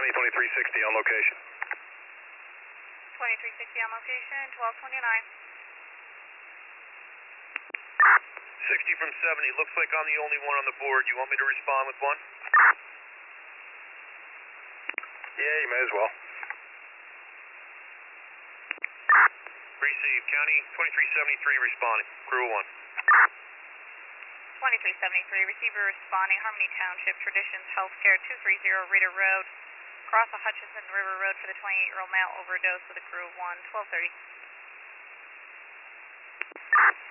County 2360 on location. 2360 on location, 1229. 60 from 70, looks like I'm the only one on the board. You want me to respond with one? Yeah, you may as well. Receive, County 2373 responding, crew 1. 2373, receiver responding, Harmony Township Traditions Healthcare, 230 Rita Road. Cross the Hutchinson River Road for the 28-year-old male overdose with a crew of 1, 1230.